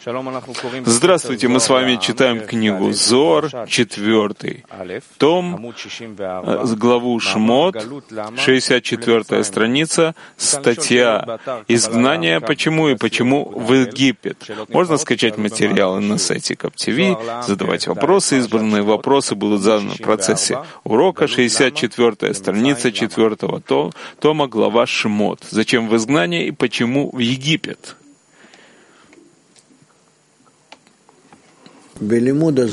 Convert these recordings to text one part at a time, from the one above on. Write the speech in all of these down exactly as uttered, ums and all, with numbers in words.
Здравствуйте, мы с вами читаем книгу Зоар, четвертый том, главу Шмот, шестьдесят четвёртая страница, статья «Изгнание. Почему и почему в Египет». Можно скачать материалы на сайте Кап ти ви, задавать вопросы. Избранные вопросы будут заданы в процессе урока. шестьдесят четвёртая страница четвёртого тома, глава Шмот. Зачем в изгнание и почему в Египет? При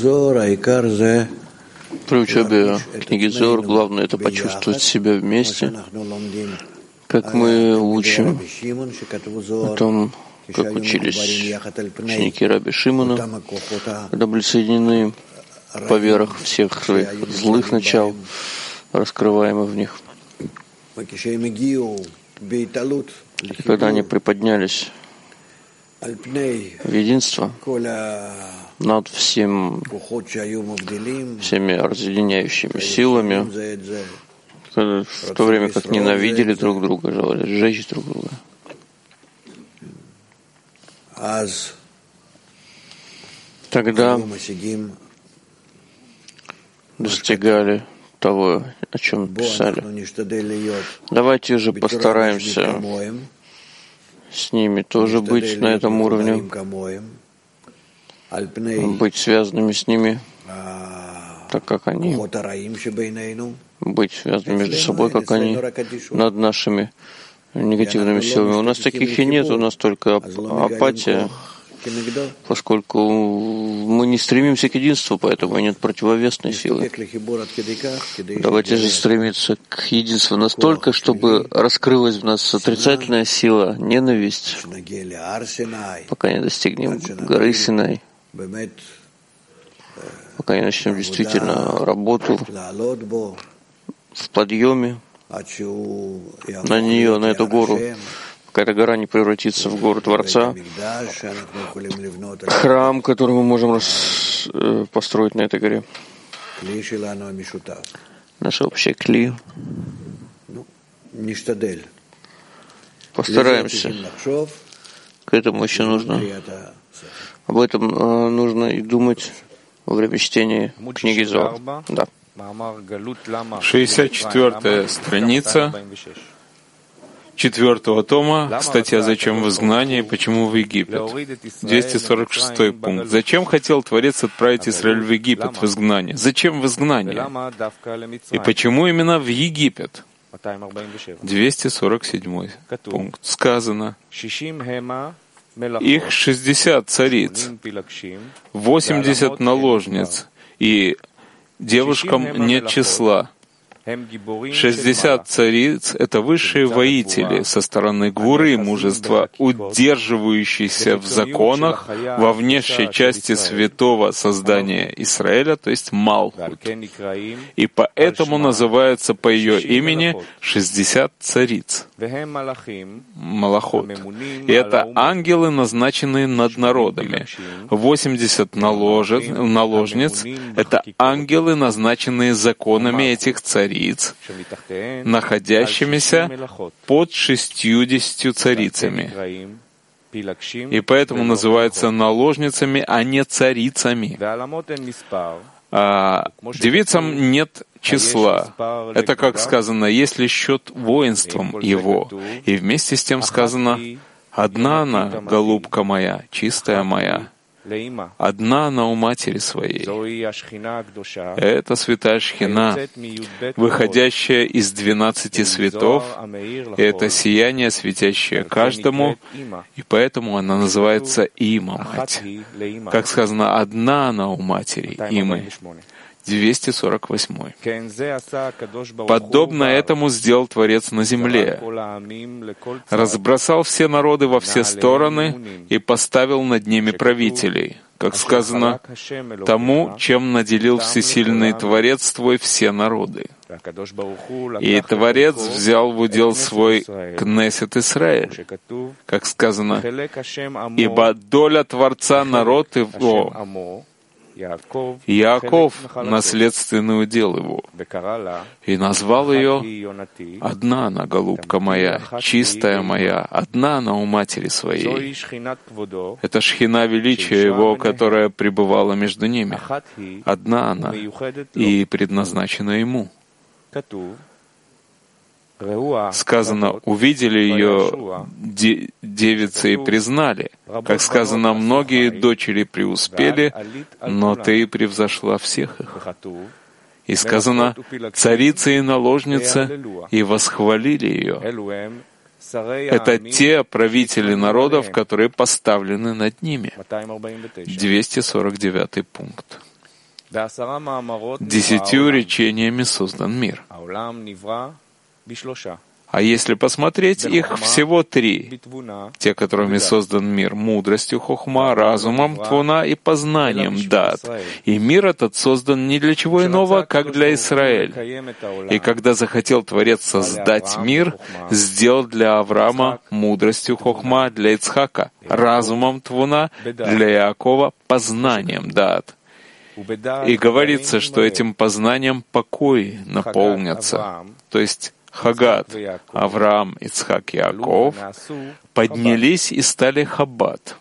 учебе книги Зоар главное — это почувствовать себя вместе, как мы учим о том, как учились ученики Раби Шимона, когда были соединены поверх всех своих злых начал, раскрываемых в них. И когда они приподнялись в единство над всем, всеми разъединяющими силами, в то время как ненавидели друг друга, желали сжечь друг друга. Тогда достигали того, о чем писали. Давайте же постараемся с ними тоже быть на этом уровне, быть связанными с ними, так как они, быть связанными между собой, как они, над нашими негативными силами. У нас таких и нет, у нас только апатия, поскольку мы не стремимся к единству, поэтому и нет противовесной силы. Давайте же стремиться к единству настолько, чтобы раскрылась в нас отрицательная сила, ненависть, пока не достигнем горы Синай, пока не начнем действительно работу в подъеме на нее, на эту гору, пока эта гора не превратится в гору Творца, храм, который мы можем рас... построить на этой горе. Наше общее кли. Постараемся. К этому еще нужно. Об этом э, нужно и думать во время чтения книги Зоар. Да. шестьдесят четвёртая страница четвёртого тома, статья «Зачем в изгнание и почему в Египет?» двести сорок шестой пункт. Зачем хотел Творец отправить Израиль в Египет, в изгнание? Зачем в изгнание? И почему именно в Египет? двести сорок седьмой пункт. Сказано: их шестьдесят цариц, восемьдесят наложниц, и девушкам нет числа. шестьдесят цариц — это высшие воители со стороны гвуры, мужества, удерживающиеся в законах во внешней части святого создания Израиля, то есть Малхут. И поэтому называются по ее имени шестьдесят цариц, Малахот. И это ангелы, назначенные над народами. восемьдесят наложниц, наложниц — это ангелы, назначенные законами этих цариц, находящимися под шестьюдесятью царицами. И поэтому называются наложницами, а не царицами. А девицам нет числа. Это, как сказано, если счет воинством его. И вместе с тем сказано: «Одна она, голубка моя, чистая моя». Одна она у матери своей. Это святая Шхина, выходящая из двенадцати светов. Это сияние, светящее каждому, и поэтому она называется Има, мать. Как сказано, одна она у матери, Имы. двести сорок восьмой. Подобно этому сделал Творец на земле. Разбросал все народы во все стороны и поставил над ними правителей. Как сказано, тому, чем наделил всесильный Творец твой все народы. И Творец взял в удел свой Кнесет Исраэль. Как сказано, ибо доля Творца народ его, Яаков — наследственный удел его, и назвал ее «Одна она, голубка моя, чистая моя, одна она у матери своей». Это шхина величия его, которая пребывала между ними. Одна она и предназначена ему. Сказано, увидели ее де- девицы и признали. Как сказано, многие дочери преуспели, но ты превзошла всех их. И сказано, царица и наложница, и восхвалили ее. Это те правители народов, которые поставлены над ними. двести сорок девятый пункт. Десятью речениями создан мир. А если посмотреть, их всего три. Те, которыми создан мир: мудростью хохма, разумом твуна и познанием дат. И мир этот создан не для чего иного, как для Израиля. И когда захотел Творец создать мир, сделал для Авраама мудростью хохма, для Ицхака разумом твуна, для Иакова познанием дат. И говорится, что этим познанием покой наполнятся. То есть Хагат, Авраам, Ицхак, Иаков поднялись и стали Хаббат.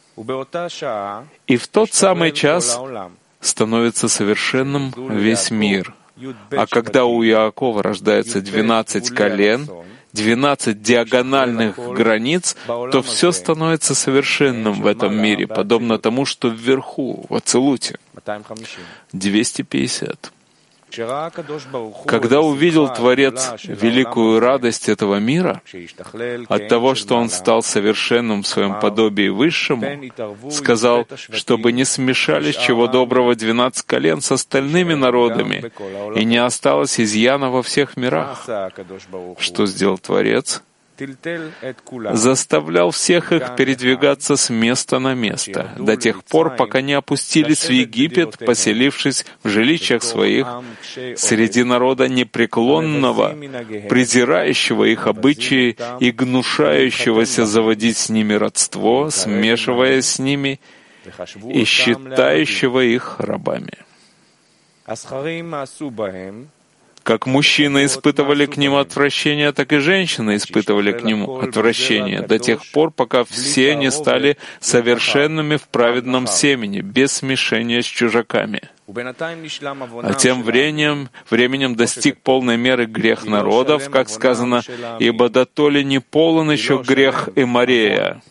И в тот самый час становится совершенным весь мир. А когда у Иакова рождается двенадцать колен, двенадцать диагональных границ, то все становится совершенным в этом мире, подобно тому, что вверху, в Ацилуте. двести пятьдесят. Когда увидел Творец великую радость этого мира от того, что он стал совершенным в своем подобии высшему, сказал, чтобы не смешались чего доброго двенадцать колен с остальными народами, и не осталось изъяна во всех мирах. Что сделал Творец? Заставлял всех их передвигаться с места на место, до тех пор, пока не опустились в Египет, поселившись в жилищах своих, среди народа непреклонного, презирающего их обычаи и гнушающегося заводить с ними родство, смешиваясь с ними и считающего их рабами. Как мужчины испытывали к ним отвращение, так и женщины испытывали к нему отвращение до тех пор, пока все не стали совершенными в праведном семени, без смешения с чужаками. А тем временем, временем достиг полной меры грех народов, как сказано, «Ибо дотоле не полон еще грех Эморея».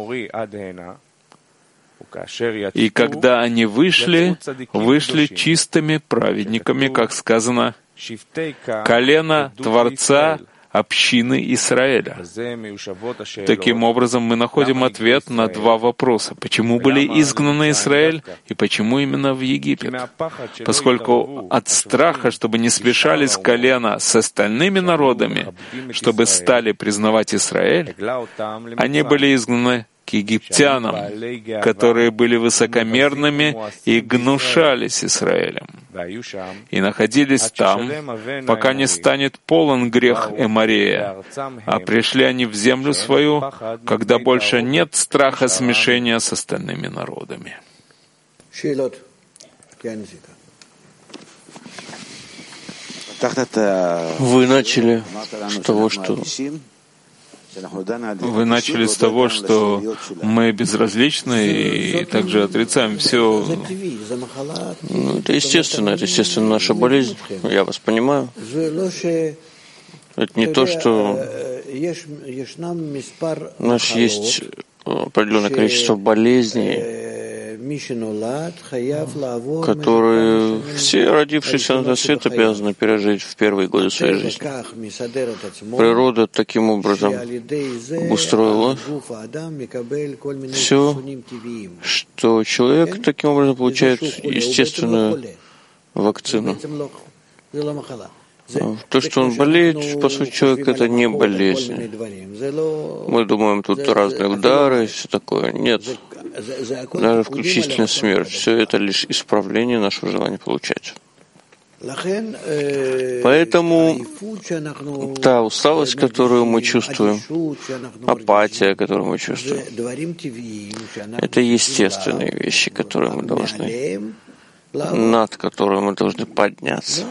И когда они вышли, вышли чистыми праведниками, как сказано, колено Творца общины Израиля. Таким образом, мы находим ответ на два вопроса. Почему были изгнаны Израиль и почему именно в Египет? Поскольку от страха, чтобы не смешались колена с остальными народами, чтобы стали признавать Израиль, они были изгнаны к египтянам, которые были высокомерными и гнушались Израилем, и находились там, пока не станет полон грех Эморея, а пришли они в землю свою, когда больше нет страха смешения с остальными народами. Вы начали с того, что Вы начали с того, что мы безразличны и также отрицаем все. Ну, это естественно, это естественно наша болезнь. Я вас понимаю. Это не то, что у нас есть определенное количество болезней, которые все родившиеся на этот свет обязаны пережить в первые годы своей жизни. Природа таким образом устроила все, что человек таким образом получает естественную вакцину. То, что он болеет, по сути, человек — это не болезнь. Мы думаем, тут разные удары и все такое. Нет. Даже включительно смерть. Все это лишь исправление нашего желания получать. Поэтому та усталость, которую мы чувствуем, апатия, которую мы чувствуем, это естественные вещи, которые мы должны над которым мы должны подняться,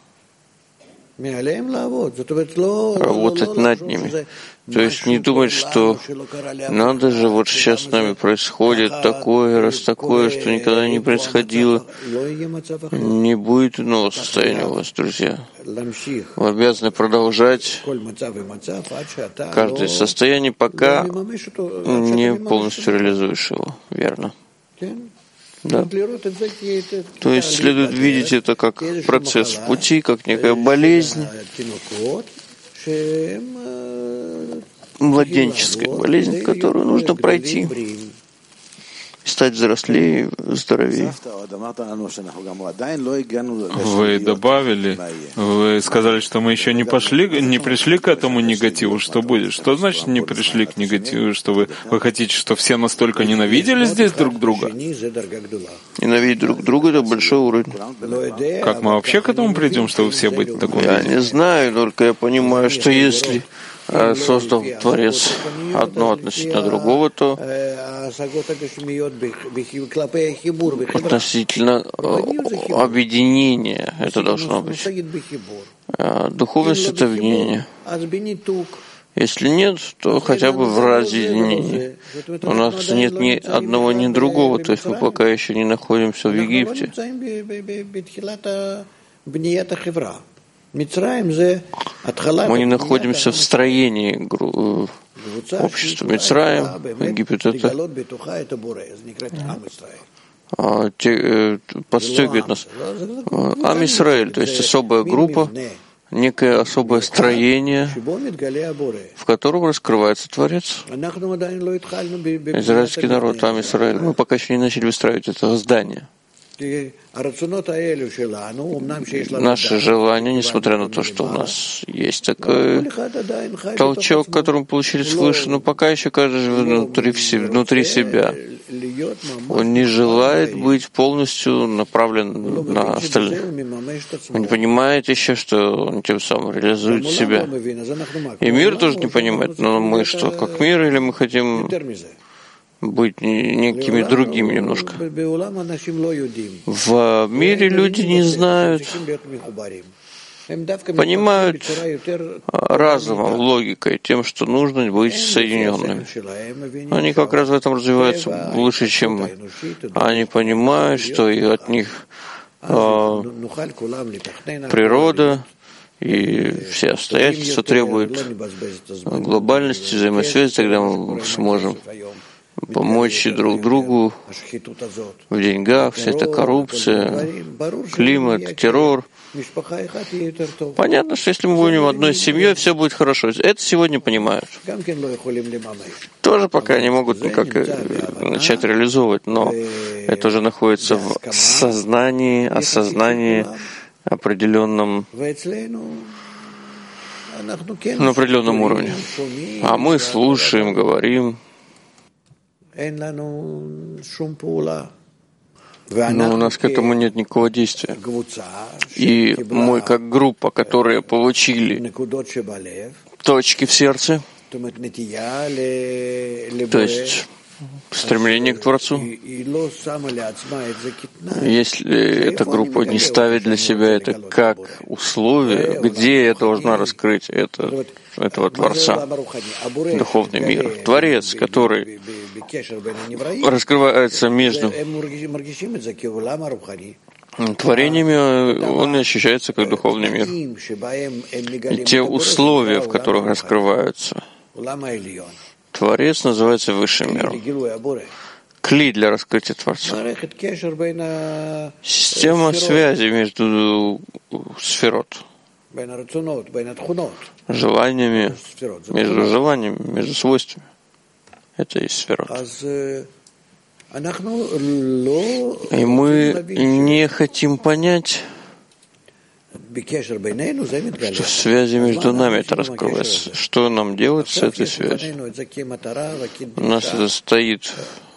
работать над ними. То есть не думать, что надо же, вот сейчас с нами происходит такое, раз такое, что никогда не происходило. Не будет иного состояния у вас, друзья. Вы обязаны продолжать каждое состояние, пока не полностью реализуешь его. Верно? Да. То есть следует видеть это как процесс в пути, как некая болезнь, младенческая болезнь, которую нужно пройти, стать взрослее, здоровее. Вы добавили, вы сказали, что мы еще не пошли, не пришли к этому негативу. Что будет? Что значит не пришли к негативу? Что вы, вы хотите, что все настолько ненавидели здесь друг друга? Ненавидеть друг друга — это большой уровень. Как мы вообще к этому придем, чтобы все быть в таком Я виде? не знаю, только я понимаю, что если создал Творец одно относительно другого, то относительно объединения это должно быть. Духовность — это объединение. Если нет, то хотя бы в разъединении. У нас нет ни одного, ни другого, то есть мы пока еще не находимся в Египте. Мы не находимся в строении общества. Мицраим, Египет — это подстегивает нас. Ам Исраэль, то есть особая группа, некое особое строение, в котором раскрывается Творец. Израильский народ, Ам Исраэль. Мы пока еще не начали выстраивать это здание. Наши желания, несмотря на то, что у нас есть такой толчок, который мы получили свыше, но пока еще каждый живет внутри, внутри себя. Он не желает быть полностью направлен на остальных. Он не понимает еще, что он тем самым реализует себя. И мир тоже не понимает, но мы что, как мир, или мы хотим быть некими другими немножко. В мире люди не знают, понимают разумом, логикой, тем, что нужно быть соединенными. Они как раз в этом развиваются лучше, чем мы. Они понимают, что и от них э, природа и все обстоятельства требуют глобальности, взаимосвязи, тогда мы сможем помочь друг другу в деньгах, вся эта коррупция, климат, террор. Понятно, что если мы будем одной семьей, все будет хорошо. Это сегодня понимают. Тоже пока не могут никак начать реализовывать, но это уже находится в сознании, осознании определенном, на определенном уровне. А мы слушаем, говорим. Но у нас к этому нет никакого действия. И мы, как группа, которые получили точки в сердце, то есть стремление к Творцу, если эта группа не ставит для себя это как условие, где я должна раскрыть это, этого Творца, духовный мир, Творец, который раскрывается между творениями, он ощущается как духовный мир. И те условия, в которых раскрываются Творец, называется высшим миром. Кли для раскрытия Творца. Система связи между сферот, желаниями, между желаниями, между свойствами. Это и сферот. И мы не хотим понять, что связи между нами это раскрывается. Что нам делать с этой связью? У нас это стоит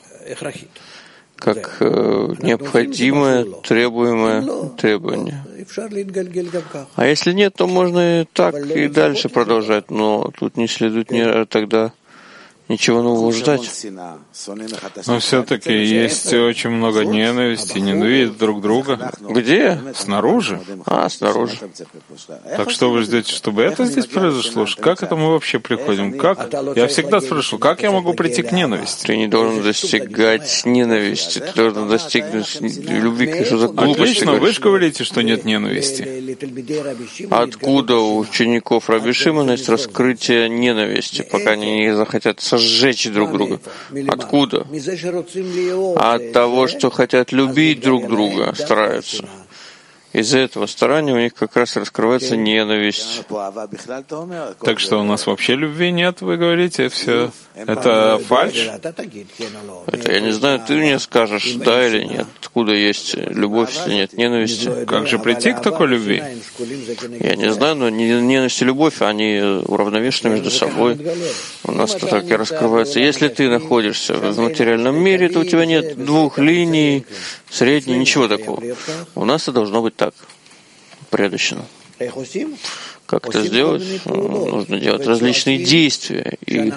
как э, необходимое, требуемое требование. А если нет, то можно и так и дальше продолжать, но тут не следует не, тогда ничего нового ждать. Но все-таки есть очень много ненависти, ненавидят друг друга. Где? Снаружи. А, снаружи. Так что вы ждете, чтобы это здесь произошло? Как это мы вообще приходим? Как? Я всегда спрашиваю, как я могу прийти к ненависти? Ты не должен достигать ненависти, ты должен достигнуть любви. Что за глупости? Отлично, вы же говорите, что нет ненависти. Откуда у учеников Раби Шимона есть раскрытие ненависти, пока они не захотят сжечь друг друга? Откуда? От того, что хотят любить друг друга, стараются. Из-за этого старания у них как раз раскрывается ненависть. Так что у нас вообще любви нет, вы говорите, все это фальшь? Это я не знаю, ты мне скажешь, да или нет. Откуда есть любовь, если нет ненависти? Как же прийти к такой любви? Я не знаю, но ненависть и любовь, они уравновешены между собой. У нас это так и раскрывается. Если ты находишься в материальном мире, то у тебя нет двух линий, средней, ничего такого. У нас это должно быть так, упорядочено. Как это сделать? Нужно делать различные действия и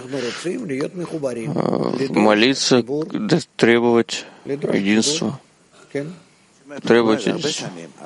молиться, требовать единства. Требовать единства.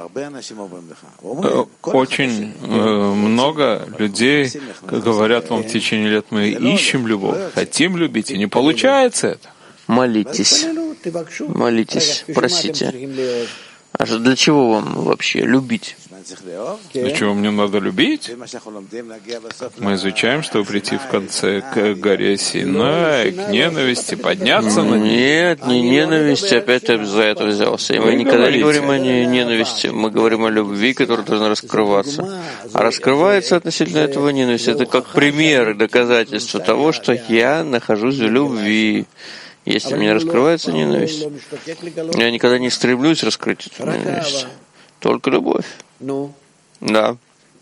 Очень э, много людей говорят вам в течение лет, мы ищем любовь, хотим любить, и не получается это. Молитесь. Молитесь, просите. А для чего вам вообще любить? Для чего мне надо любить? Мы изучаем, чтобы прийти в конце к горе Синай, к ненависти, подняться на ней. Нет, не ненависть, опять ты за это взялся. И мы Вы никогда говорите. не говорим о ненависти, мы говорим о любви, которая должна раскрываться. А раскрывается относительно этого ненависть. Это как пример, доказательство того, что я нахожусь в любви. Если у меня раскрывается ненависть, я никогда не стремлюсь раскрыть эту ненависть. Только любовь. Да.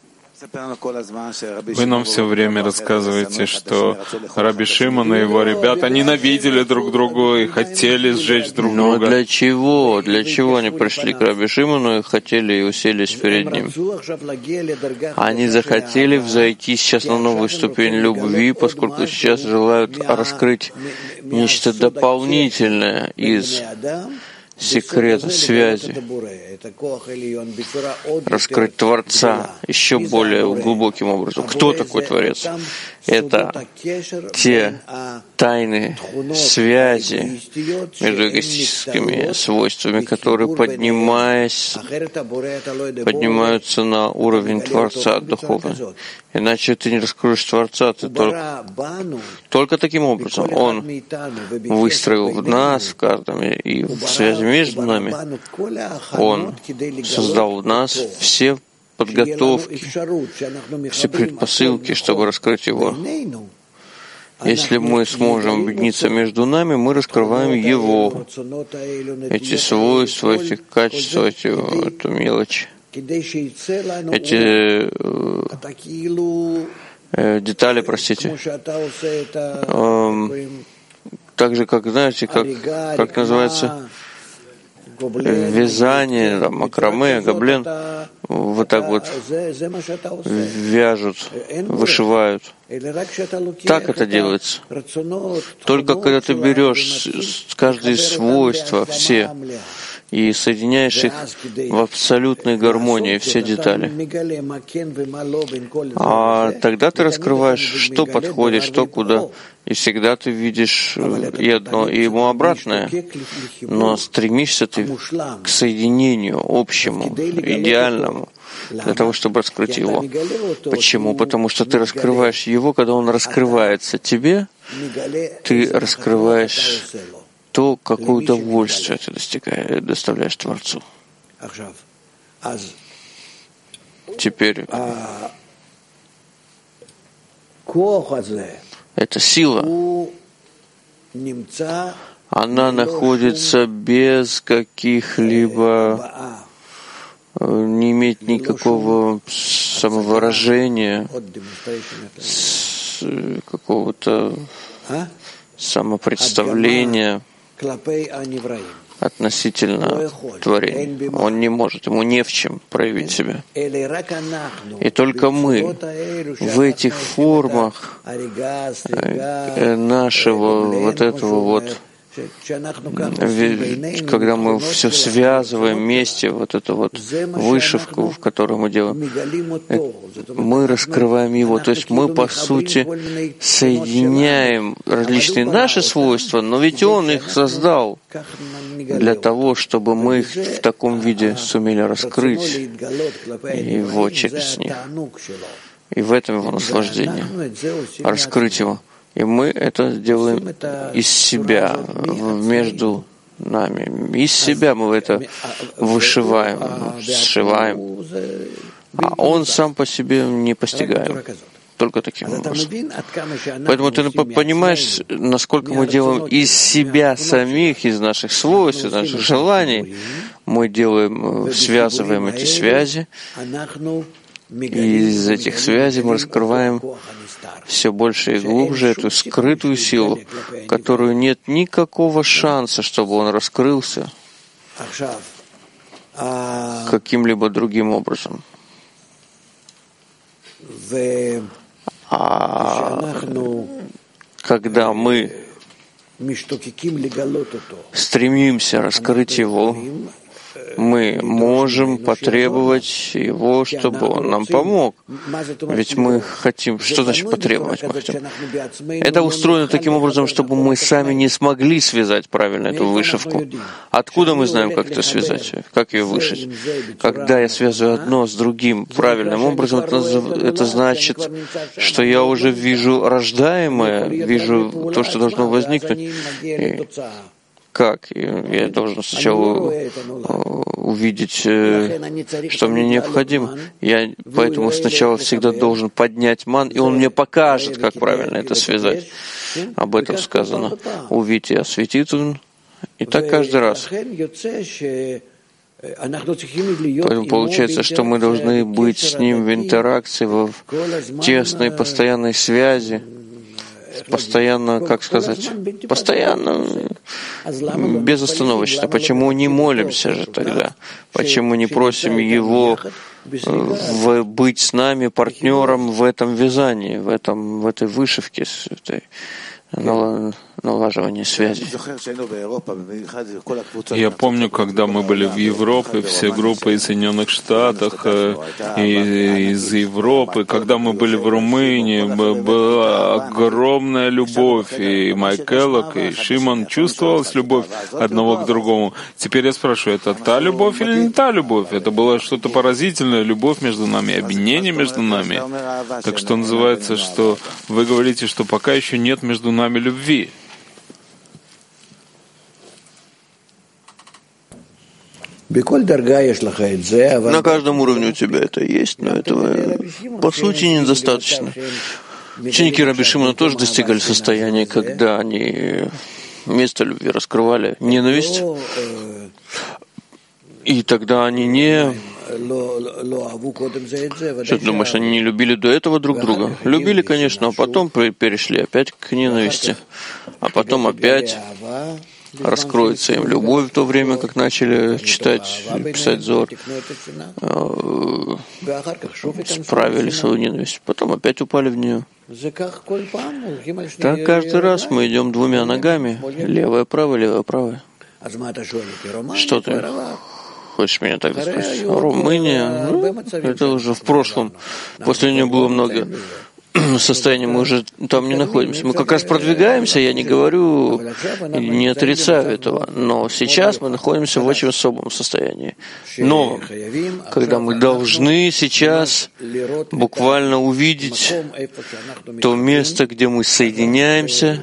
Вы нам все время рассказываете, что Раби Шимон и его ребята ненавидели друг друга и хотели сжечь друг друга. Но для чего? Для чего они пришли к Раби Шимону и хотели и уселись перед ним? Они захотели взойти сейчас на новую ступень любви, поскольку сейчас желают раскрыть нечто дополнительное из секрета связи, раскрыть Творца еще более глубоким образом. Кто такой Творец? Это те тайны связи между эгоистическими свойствами, которые, поднимаясь, поднимаются на уровень Творца духовно. Иначе ты не раскроешь Творца, ты только, только таким образом. Он выстроил в нас, в каждом, и в связи между нами. Он создал в нас все подготовки, все предпосылки, чтобы раскрыть Его. Если мы сможем объединиться между нами, мы раскрываем Его, эти свойства, эти качества, эти, эту мелочь, эти э, детали, простите. Эм, так же, как, знаете, как, как называется, вязание, там, макраме, гоблен, вот так вот вяжут, вышивают. Так это делается. Только когда ты берешь каждое свойство, все, и соединяешь их в абсолютной гармонии, все детали. А тогда ты раскрываешь, что подходит, что куда. И всегда ты видишь и одно, и ему обратное. Но стремишься ты к соединению общему, идеальному, для того, чтобы раскрыть его. Почему? Потому что ты раскрываешь его, когда он раскрывается тебе, ты раскрываешь то, какое удовольствие ты достигаешь, доставляешь Творцу. Теперь эта сила, она находится без каких-либо, не имеет никакого самовыражения, какого-то самопредставления относительно творений. Он не может, ему не в чем проявить себя. И только мы в этих формах нашего вот этого вот, когда мы все связываем вместе, вот эту вот вышивку, в которой мы делаем, мы раскрываем его. То есть мы, по сути, соединяем различные наши свойства, но ведь Он их создал для того, чтобы мы их в таком виде сумели раскрыть Его через них. И в этом Его наслаждение. Раскрыть Его. И мы это делаем из себя, между нами. Из себя мы это вышиваем, сшиваем. А Он сам по себе не постигаем. Только таким образом. Поэтому ты понимаешь, насколько мы делаем из себя самих, из наших свойств, из наших желаний, мы делаем, связываем эти связи, и из этих связей мы раскрываем все больше и глубже эту скрытую силу, которую нет никакого шанса, чтобы он раскрылся каким-либо другим образом. А когда мы стремимся раскрыть его, мы можем потребовать Его, чтобы Он нам помог. Ведь мы хотим... Что значит потребовать? Мы хотим? Это устроено таким образом, чтобы мы сами не смогли связать правильно эту вышивку. Откуда мы знаем, как это связать? Как ее вышить? Когда я связываю одно с другим правильным образом, это, это значит, что я уже вижу рождаемое, вижу то, что должно возникнуть. И как? Я должен сначала увидеть, что мне необходимо. Я поэтому сначала всегда должен поднять ман, и он мне покажет, как правильно это связать. Об этом сказано. Увидеть и осветит он. И так каждый раз. Поэтому получается, что мы должны быть с Ним в интеракции, в тесной, постоянной связи, постоянно, как сказать, постоянно, безостановочно. Почему не молимся же тогда? Почему не просим Его в, быть с нами партнером в этом вязании, в, этом, в этой вышивке, в этой налаживании связи? Я помню, когда мы были в Европе, все группы из Соединенных Штатов, и из Европы, когда мы были в Румынии, была огромная любовь, и Майк Эллок, и Шимон, чувствовалась любовь одного к другому. Теперь я спрашиваю, это та любовь или не та любовь? Это было что-то поразительное, любовь между нами, объединение между нами. Так что называется, что вы говорите, что пока еще нет между нами любви. На каждом уровне у тебя это есть, но этого по сути недостаточно. Ученики Раби Шимона тоже достигали состояния, когда они вместо любви раскрывали ненависть, и тогда они не... Что ты думаешь, они не любили до этого друг друга? Любили, конечно, а потом перешли опять к ненависти, а потом опять раскроется им любовь в то время, как начали читать, писать Зор, справили свою ненависть, потом опять упали в нее. Так каждый раз мы идем двумя ногами, левая, правая, левая, правая. Что ты хочешь меня так спросить? Румыния? Ну, это уже в прошлом. После нее было много состояний, мы уже там не находимся. Мы как раз продвигаемся, я не говорю, не отрицаю этого, но сейчас мы находимся в очень особом состоянии. Но когда мы должны сейчас буквально увидеть то место, где мы соединяемся,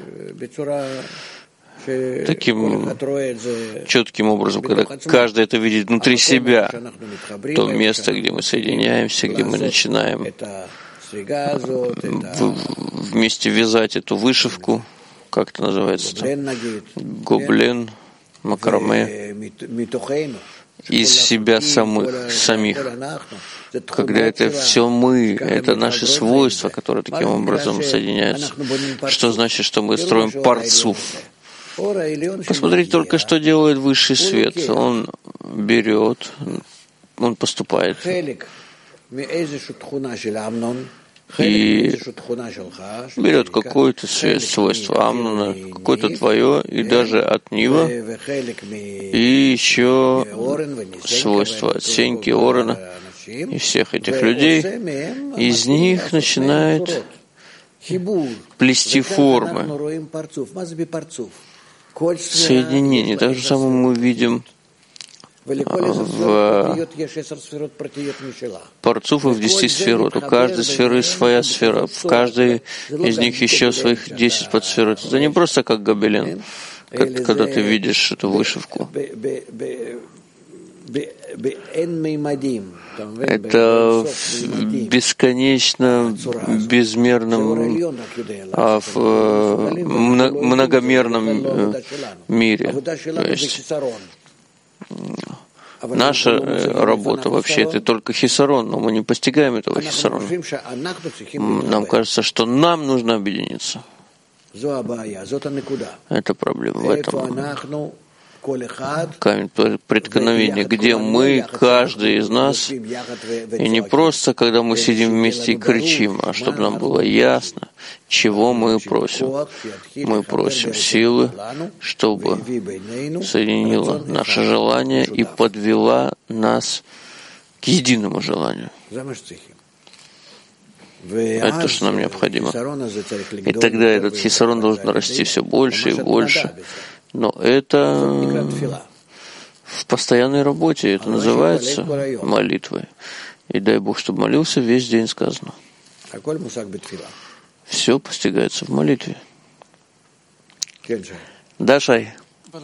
таким четким образом, когда каждый это видит внутри себя, то место, где мы соединяемся, где мы начинаем вместе вязать эту вышивку, как это называется, гоблен, макраме, из себя самых, самих. Когда это все мы, это наши свойства, которые таким образом соединяются. Что значит, что мы строим парцуф? Посмотрите только, что делает высший свет. Он берет, он поступает и берет какое-то свойство Амнона, какое-то твое, и даже от Нива, и еще свойства от Сеньки, Орена, и всех этих людей. Из них начинает плести формы, соединение. Так же самое мы видим в Парцуф и в десяти сферот. У каждой сферы своя сфера, в каждой из них еще своих десять подсферот. Это не просто как гобелен, как, когда ты видишь эту вышивку. Это в бесконечно безмерном, а в многомерном мире. То есть наша работа вообще это только хисарон, но мы не постигаем этого хисарона. Нам кажется, что нам нужно объединиться. Это проблема в этом. Камень преткновения, где мы, каждый из нас, и не просто, когда мы сидим вместе и кричим, а чтобы нам было ясно, чего мы просим. Мы просим силы, чтобы соединила наше желание и подвела нас к единому желанию. Это то, что нам необходимо. И тогда этот хисарон должен расти все больше и больше. Но это в постоянной работе, это называется молитвой. И дай Бог, чтобы молился весь день, сказано. Все постигается в молитве. Да, Шай?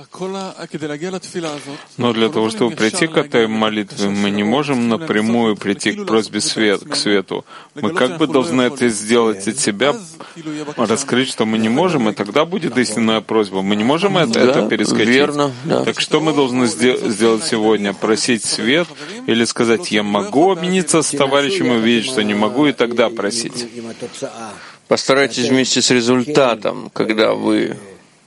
Но для того, чтобы прийти к этой молитве, мы не можем напрямую прийти к просьбе свет, к свету. Мы как бы должны это сделать от себя, раскрыть, что мы не можем, и тогда будет истинная просьба. Мы не можем это, да, это перескочить. Верно, да. Так что мы должны сде- сделать сегодня? Просить свет или сказать, я могу объединиться с товарищем и увидеть, что не могу, и тогда просить? Постарайтесь вместе с результатом, когда вы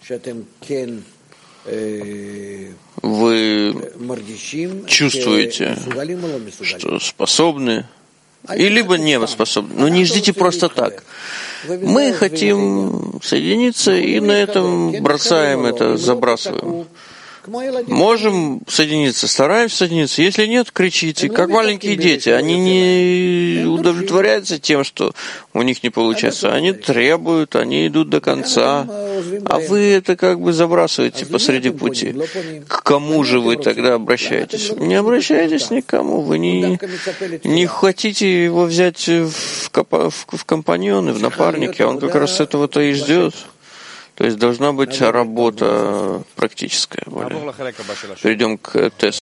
вы чувствуете, что способны, и либо не способны. Но не ждите просто так. Мы хотим соединиться, и на этом бросаем это, забрасываем. Можем соединиться, стараемся соединиться. Если нет, кричите, как маленькие дети. Они не удовлетворяются тем, что у них не получается. Они требуют, они идут до конца. А вы это как бы забрасываете посреди пути. К кому же вы тогда обращаетесь? Не обращайтесь ни к кому. Вы не, не хотите его взять в, копа, в, в компаньоны, в напарники, а он как раз этого-то и ждет. То есть должна быть работа практическая. Более. Перейдем к тесту.